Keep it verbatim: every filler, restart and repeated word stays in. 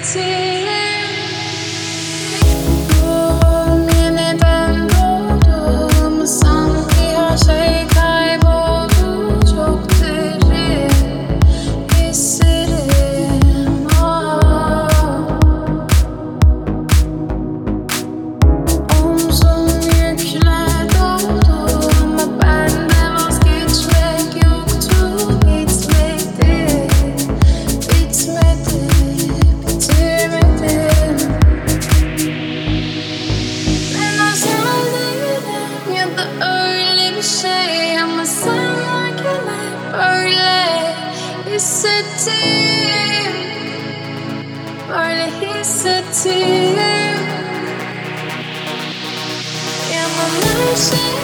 hissettim. Ruhum yeniden doğdu ama sanki her şey kayboldu. Çok derin hislerim. Ah. Omzum yükle doldu ama bende vazgeçmek yoktu. Bitmedi, bitmedi, bitirmedim. Ben özel değilim ya da öyle bir şey ama sen varken hep böyle hissettim, böyle hissettim. Yalan her şey